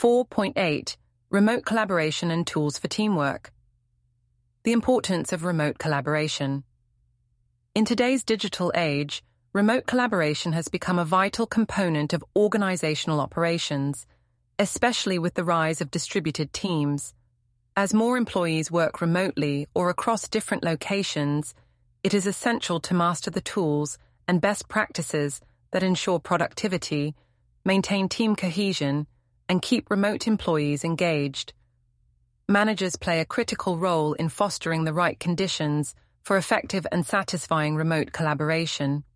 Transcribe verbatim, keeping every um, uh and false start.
four point eight. Remote collaboration and tools for teamwork. The importance of remote collaboration. In today's digital age, remote collaboration has become a vital component of organizational operations, especially with the rise of distributed teams. As more employees work remotely or across different locations, it is essential to master the tools and best practices that ensure productivity, maintain team cohesion, and keep remote employees engaged. Managers play a critical role in fostering the right conditions for effective and satisfying remote collaboration.